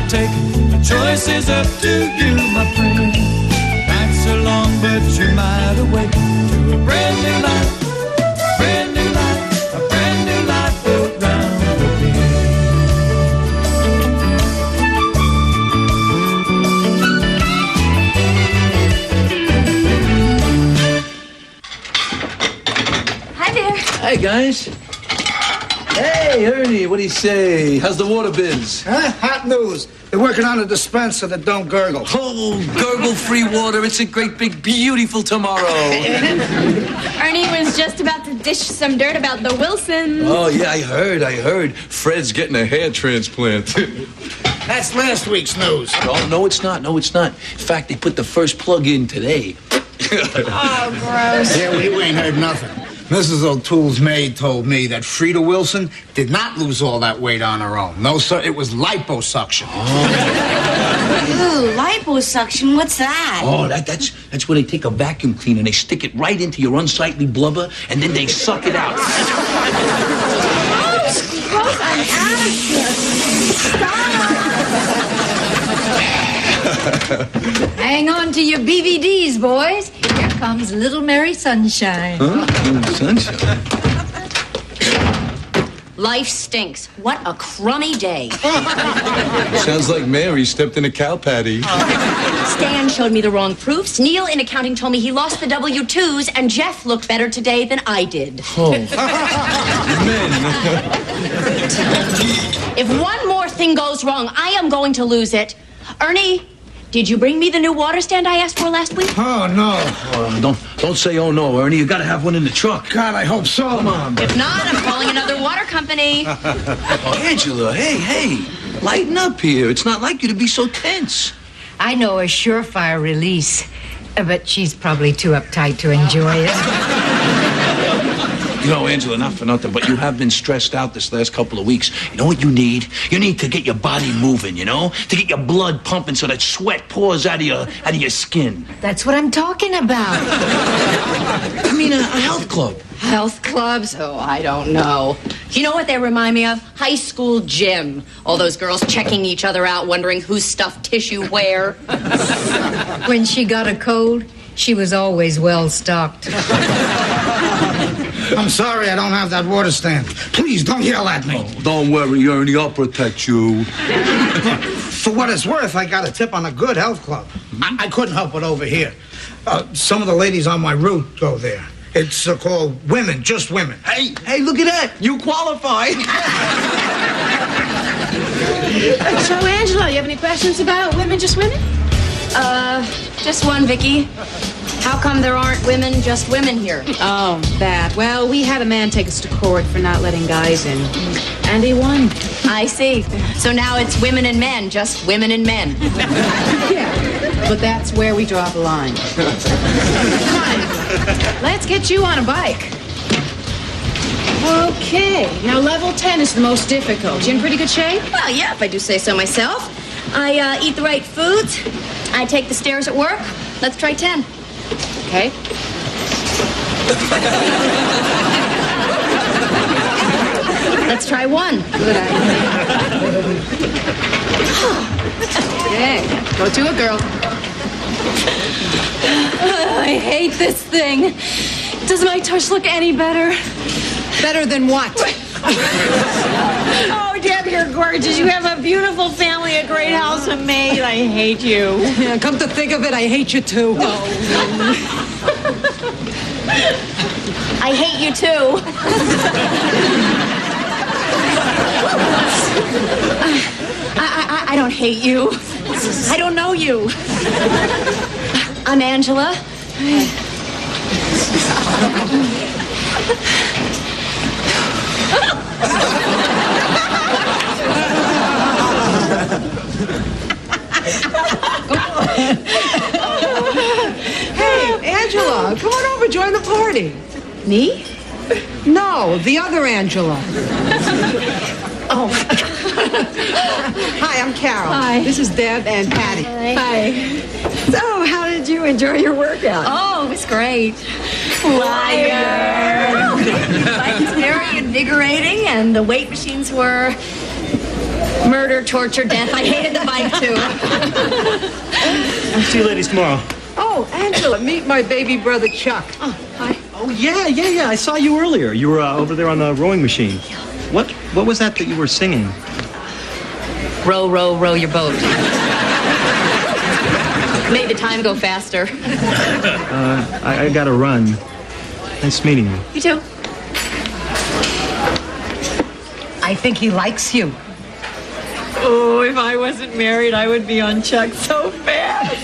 take. The choice is up to you, my friend. Nights are long, but you might awake to a brand new life, brand new life, a brand new life built round the bend. Hi there. Hi, guys. Hey, Ernie, what do you say? How's the water biz? Huh? Hot news. They're working on a dispenser that don't gurgle. Oh, gurgle-free water. It's a great, big, beautiful tomorrow. Ernie was just about to dish some dirt about the Wilsons. Oh, yeah, I heard. Fred's getting a hair transplant. That's last week's news. Oh, no, it's not. In fact, they put the first plug in today. Oh, gross. Yeah, well, you ain't heard nothing. Mrs. O'Toole's maid told me that Frida Wilson did not lose all that weight on her own. No, sir, it was liposuction. Ooh, liposuction, what's that? Oh, that's where they take a vacuum cleaner and they stick it right into your unsightly blubber and then they suck it out. Gross, I'm out of here. Stop. Hang on to your BVDs, boys. Here comes Little Mary Sunshine. Huh? Sunshine. Life stinks. What a crummy day. Sounds like Mary stepped in a cow patty. Stan showed me the wrong proofs. Neil in accounting told me he lost the W-2s, and Jeff looked better today than I did. Oh. Men. If one more thing goes wrong, I am going to lose it. Ernie, did you bring me the new water stand I asked for last week? Oh, no. Don't say oh no, Ernie. You gotta have one in the truck. God, I hope so. Come on. If not, I'm calling another water company. Oh, Angela, hey. Lighten up here. It's not like you to be so tense. I know a surefire release, but she's probably too uptight to enjoy it. You know, Angela, not for nothing, but you have been stressed out this last couple of weeks. You know what you need? You need to get your body moving, you know? To get your blood pumping so that sweat pours out of your skin. That's what I'm talking about. I mean, a health club. Health clubs? Oh, I don't know. You know what they remind me of? High school gym. All those girls checking each other out, wondering who stuffed tissue where. When she got a cold, she was always well stocked. I'm sorry I don't have that water stand. Please, don't yell at me. Oh, don't worry, Ernie. I'll protect you. For what it's worth, I got a tip on a good health club. I couldn't help it over here. Some of the ladies on my route go there. It's called Women, Just Women. Hey, look at that. You qualify. So, Angela, you have any questions about Women Just Women? Just one, Vicky. How come there aren't women, just women here? Oh, that. Well, we had a man take us to court for not letting guys in. And he won. I see. So now it's women and men, just women and men. Yeah, but that's where we draw the line. Come on, let's get you on a bike. Okay, now level 10 is the most difficult. You in pretty good shape? Well, yeah, if I do say so myself. I eat the right foods. I take the stairs at work. Let's try 10. Okay. Let's try 1. Good idea. Okay, go to it, girl. I hate this thing. Does my tush look any better? Better than what? Oh, Deb, you're gorgeous. You have a beautiful family, a great house, a maid. I hate you. Yeah, come to think of it, I hate you too. I hate you too. I don't hate you. I don't know you. I'm Angela. Hey, Angela, come on over, join the party. Me? No, the other Angela. Oh. Hi, I'm Carol. Hi. This is Deb and Patty. Hi. So, how did you enjoy your workout? Oh, it was great. Liar. The bike was very invigorating, and the weight machines were murder, torture, death. I hated the bike, too. See you ladies tomorrow. Oh, Angela, meet my baby brother Chuck. Oh, hi. Oh, yeah. I saw you earlier. You were over there on the rowing machine. What was that you were singing? Row, row, row your boat. Made the time go faster. I gotta run. Nice meeting you. You too. I think he likes you. Oh, if I wasn't married, I would be on Chuck so fast.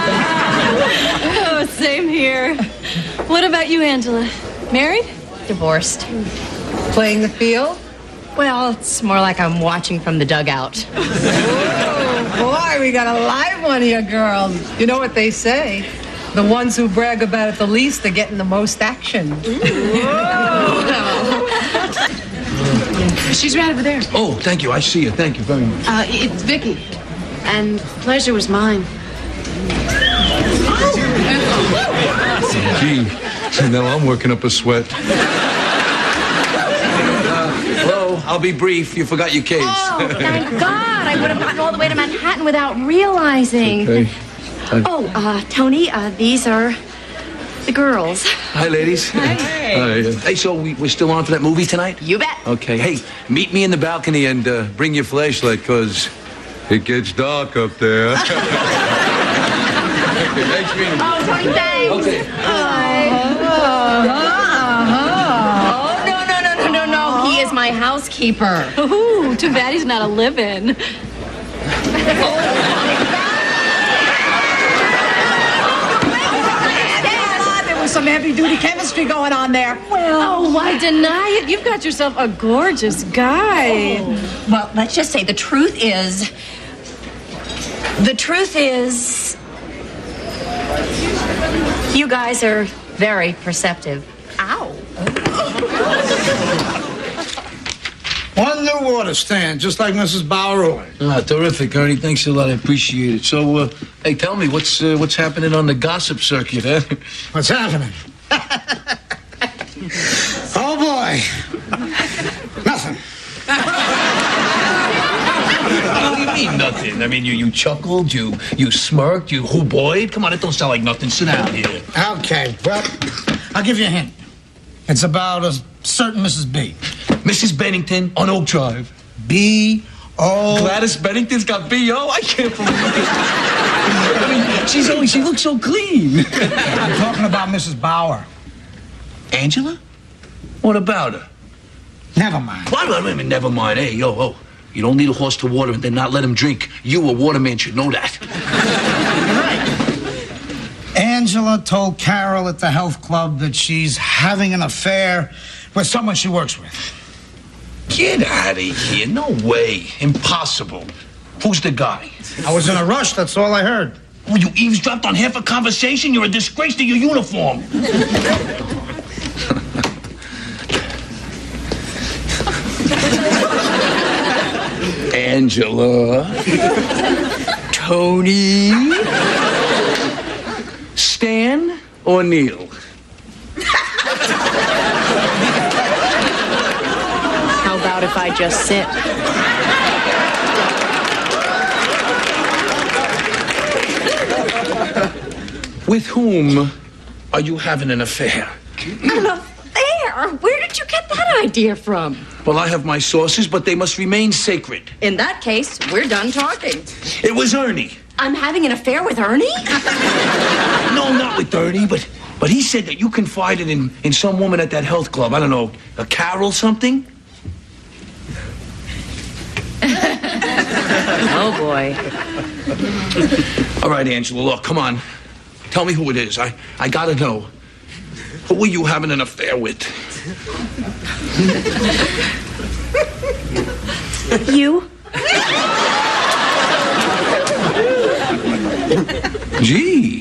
Oh, same here. What about you, Angela? Married? Divorced. Playing the field? Well, it's more like I'm watching from the dugout. Oh, boy, we got a live one here, girls. You know what they say? The ones who brag about it the least are getting the most action. She's right over there. Oh, thank you. I see you. Thank you very much. It's Vicky. And pleasure was mine. Gee, now I'm working up a sweat. Hello, I'll be brief. You forgot your case. Oh, thank God. I would have gotten all the way to Manhattan without realizing. Okay. Tony, these are the girls. Hi, ladies. Hi. Hey, so we're still on for that movie tonight? You bet. Okay. Hey, meet me in the balcony and bring your flashlight, because It gets dark up there. Nice meeting you. Oh, Tony, thanks. Okay. Oh, no. He is my housekeeper. Ooh, too bad he's not a live-in. There was some heavy-duty chemistry going on there. Oh, why deny it? You've got yourself a gorgeous guy. Well, let's just say the truth is, you guys are very perceptive. Ow. One new water stand, just like Mrs. Bauer ordered. Ah, terrific, Ernie. Thanks a lot. I appreciate it. So, hey, tell me, what's happening on the gossip circuit, huh? What's happening? Oh, boy. Nothing. What do you mean, nothing? I mean, you chuckled, you smirked, you hoo-boyed. Come on, it don't sound like nothing. Sit down here. Okay, well, I'll give you a hint. It's about a certain Mrs. B. Mrs. Bennington on Oak Drive. B.O. Gladys Bennington's got B.O.? I can't believe it. I mean, she looks so clean. I'm talking about Mrs. Bauer. Angela? What about her? Never mind. Wait a minute, never mind. Hey, yo. You don't need a horse to water and then not let him drink. You, a waterman, should know that. Angela told Carol at the health club that she's having an affair with someone she works with. Get out of here. No way. Impossible. Who's the guy? I was in a rush, that's all I heard. Oh, you eavesdropped on half a conversation? You're a disgrace to your uniform. Angela. Tony. Stan or Neil? How about if I just sit? With whom are you having an affair? An affair? Where did you get that idea from? Well, I have my sources, but they must remain sacred. In that case, we're done talking. It was Ernie. I'm having an affair with Ernie? No, not with Ernie, but he said that you confided in some woman at that health club. I don't know, a Carol something? Oh, boy. All right, Angela, look, come on. Tell me who it is. I gotta know. Who are you having an affair with? You? Gee.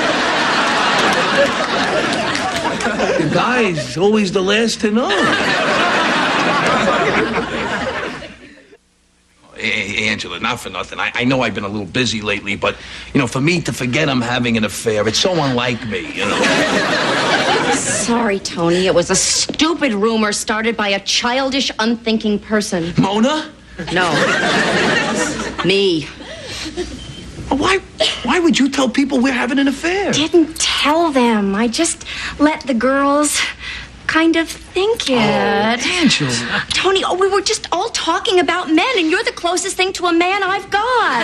The guy's always the last to know. Hey, Angela, not for nothing. I know I've been a little busy lately, but, for me to forget I'm having an affair, it's so unlike me, Sorry, Tony. It was a stupid rumor started by a childish, unthinking person. Mona? No. Me. Why would you tell people we're having an affair? Didn't tell them. I just let the girls kind of think it. Oh, Angela. Tony, we were just all talking about men, and you're the closest thing to a man I've got.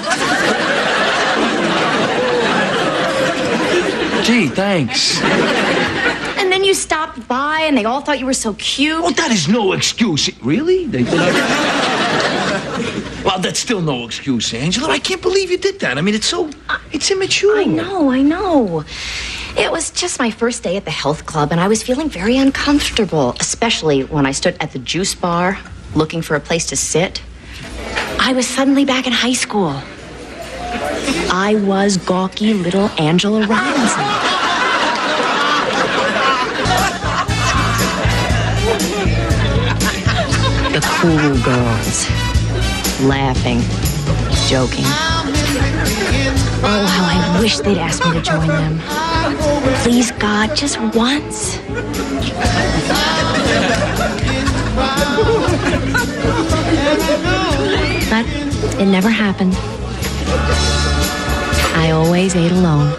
Gee, thanks. And then you stopped by, and they all thought you were so cute. Well, that is no excuse. Really? Well, that's still no excuse, Angela. I can't believe you did that. I mean, it's immature. I know. It was just my first day at the health club, and I was feeling very uncomfortable, especially when I stood at the juice bar looking for a place to sit. I was suddenly back in high school. I was gawky little Angela Robinson. The cool girls. Laughing. Joking. Oh, how I wish they'd asked me to join them. Please, God, just once. But it never happened. I always ate alone.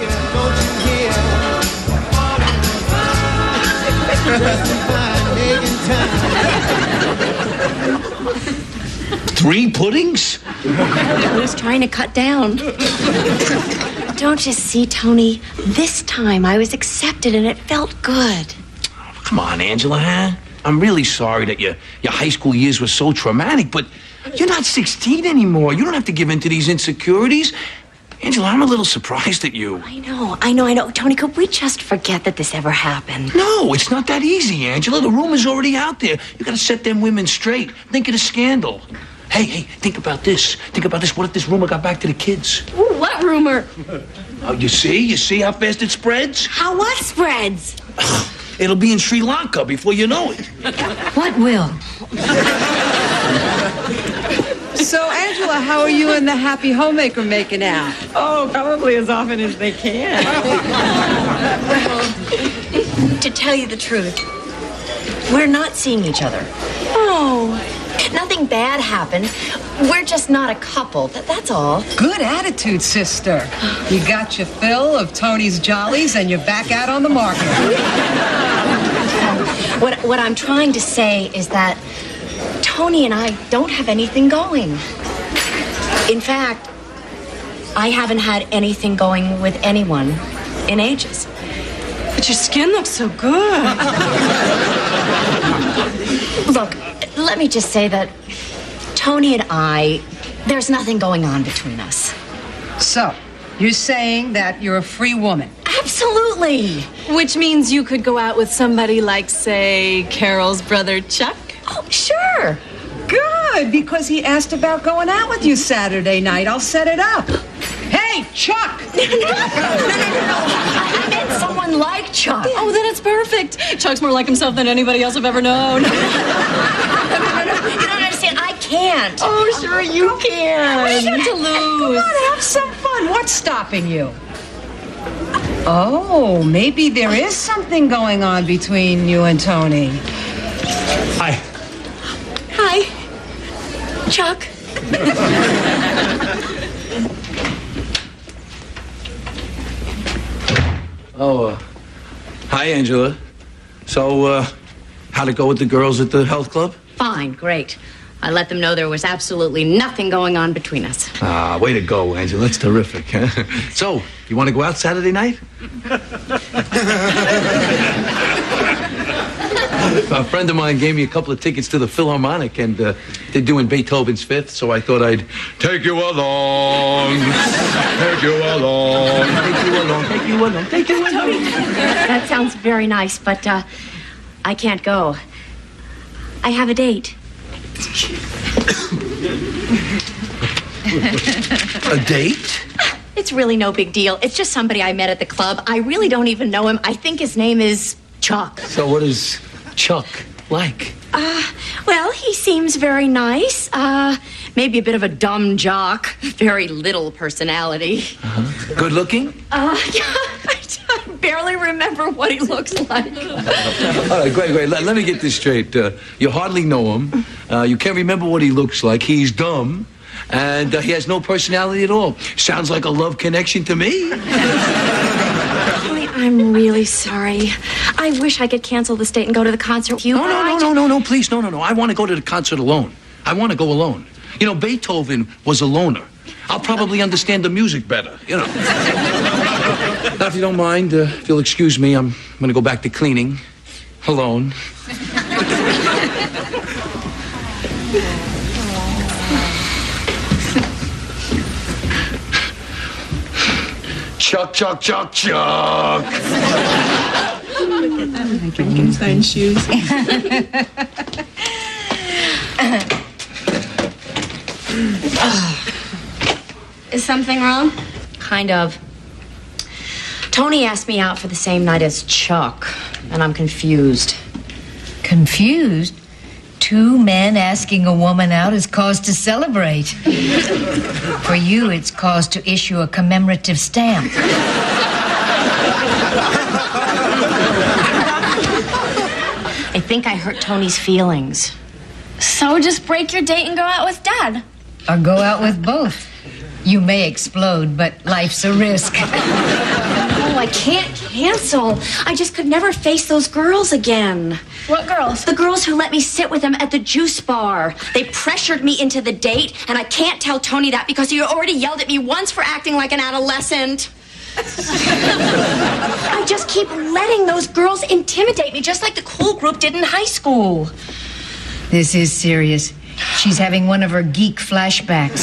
Three puddings? I was trying to cut down. Don't you see, Tony? This time I was accepted and it felt good. Come on, Angela, huh? I'm really sorry that your high school years were so traumatic, but you're not 16 anymore. You don't have to give in to these insecurities. Angela, I'm a little surprised at you. I know. Tony, could we just forget that this ever happened? No, it's not that easy, Angela. The rumor's already out there. You gotta set them women straight. Think of the scandal. Hey, think about this. What if this rumor got back to the kids? Ooh, what rumor? Oh, you see how fast it spreads? How what spreads? It'll be in Sri Lanka before you know it. What will? So, Angela, how are you and the happy homemaker making out? Oh, probably as often as they can. To tell you the truth, we're not seeing each other. Oh. Nothing bad happened. We're just not a couple. That's all. Good attitude, sister. You got your fill of Tony's jollies and you're back out on the market. What I'm trying to say is that Tony and I don't have anything going. In fact, I haven't had anything going with anyone in ages. But your skin looks so good. Look, let me just say that Tony and I, there's nothing going on between us. So, you're saying that you're a free woman? Absolutely. Which means you could go out with somebody like, say, Carol's brother Chuck? Oh, sure. Good, because he asked about going out with you Saturday night. I'll set it up. Hey, Chuck! No. I meant someone like Chuck. Oh, then it's perfect. Chuck's more like himself than anybody else I've ever known. No. You don't understand. I can't. Oh, sure you can. What do you have to lose? Come on, have some fun. What's stopping you? Oh, maybe there is something going on between you and Tony. Hi. Chuck. Hi, Angela. So, how'd it go with the girls at the health club? Fine, great. I let them know there was absolutely nothing going on between us. Way to go, Angela. That's terrific. So, you want to go out Saturday night? A friend of mine gave me a couple of tickets to the Philharmonic, and they're doing Beethoven's Fifth, so I thought I'd take you along. Take you along. Take you along. Take you along. Take you along. That sounds very nice, but I can't go. I have a date. A date? It's really no big deal. It's just somebody I met at the club. I really don't even know him. I think his name is Chuck. So what is Chuck like? Well, he seems very nice. Maybe a bit of a dumb jock. Very little personality. Good looking? Yeah, I barely remember what he looks like. All right, great. Let me get this straight. You hardly know him. You can't remember what he looks like. He's dumb. And he has no personality at all. Sounds like a love connection to me. I'm really sorry. I wish I could cancel this date and go to the concert with you. No, please, no. I want to go to the concert alone. I want to go alone. You know, Beethoven was a loner. I'll probably understand the music better, you know. Now, if you don't mind, if you'll excuse me, I'm going to go back to cleaning. Alone. Chuck. Frankenstein shoes. Is something wrong? Kind of. Tony asked me out for the same night as Chuck, and I'm confused. Confused? 2 men asking a woman out is cause to celebrate. For you, it's cause to issue a commemorative stamp. I think I hurt Tony's feelings. So just break your date and go out with Dad. Or go out with both. You may explode, but life's a risk. Oh, I can't cancel. I just could never face those girls again. What girls? The girls who let me sit with them at the juice bar. They pressured me into the date, and I can't tell Tony that because he already yelled at me once for acting like an adolescent. I just keep letting those girls intimidate me, just like the cool group did in high school. This is serious. She's having one of her geek flashbacks.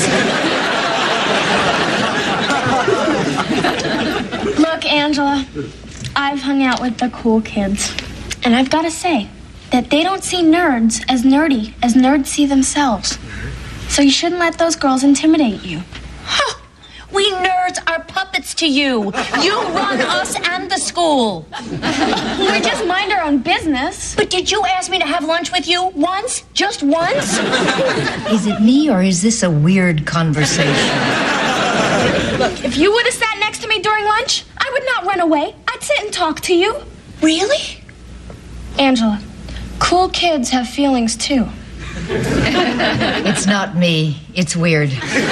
Look, Angela, I've hung out with the cool kids, and I've got to say that they don't see nerds as nerdy as nerds see themselves. So you shouldn't let those girls intimidate you. Huh. We nerds are puppets to you. You run us and the school. We just mind our own business. But did you ask me to have lunch with you once? Just once? Is it me, or is this a weird conversation? Look, if you would have sat next to me during lunch, I would not run away. I'd sit and talk to you. Really? Angela, cool kids have feelings too. It's not me. It's weird.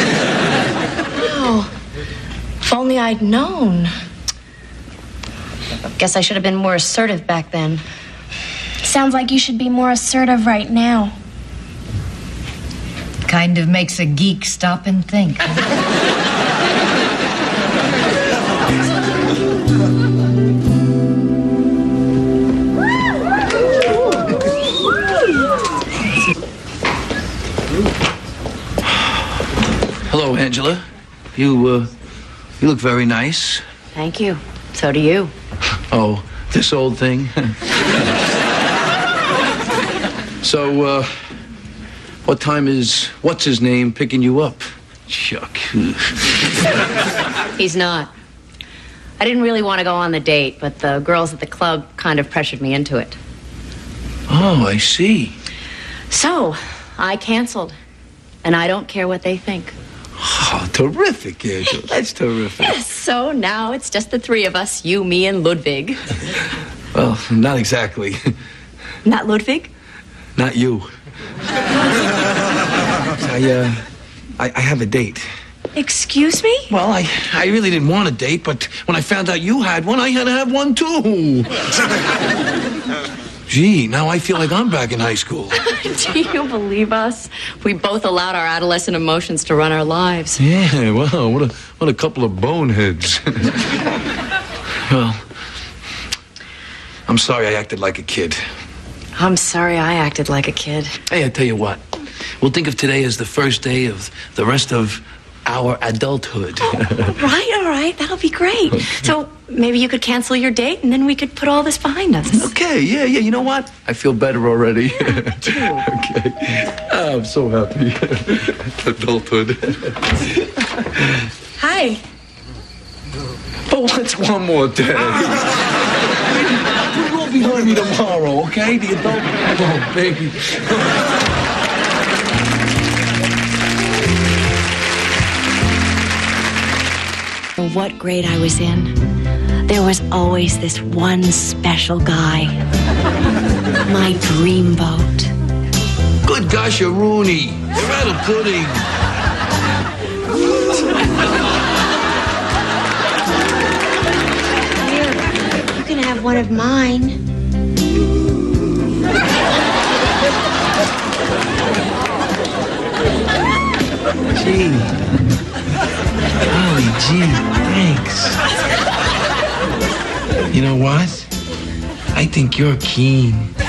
Oh, if only I'd known. Guess I should have been more assertive back then. Sounds like you should be more assertive right now. Kind of makes a geek stop and think. Hello, Angela. You look very nice. Thank you. So do you. Oh, this old thing? So, what time is what's-his-name picking you up? Chuck. He's not. I didn't really want to go on the date, but the girls at the club kind of pressured me into it. Oh, I see. So, I canceled. And I don't care what they think. Oh, terrific, Angela. That's terrific. Yes, so now it's just the 3 of us, you, me, and Ludwig. Well, not exactly. Not Ludwig? Not you. I have a date. Excuse me? Well, I really didn't want a date, but when I found out you had one, I had to have one too. Gee, now I feel like I'm back in high school. Do you believe us? We both allowed our adolescent emotions to run our lives. Yeah, wow, what a couple of boneheads. Well, I'm sorry I acted like a kid. I'm sorry I acted like a kid. Hey, I tell you what. We'll think of today as the first day of the rest of our adulthood. Oh, all right. That'll be great. So maybe you could cancel your date, and then we could put all this behind us. Okay, yeah. You know what? I feel better already. Me too. Okay. Oh, I'm so happy. Adulthood. Hi. But what's one more day? behind me tomorrow, okay? The adult. Oh, baby. What grade I was in, there was always this one special guy. My dreamboat. Good gosh, you're Rooney. You're rather pudding. Here, you can have one of mine. Gee. Golly gee, thanks. You know what? I think you're keen.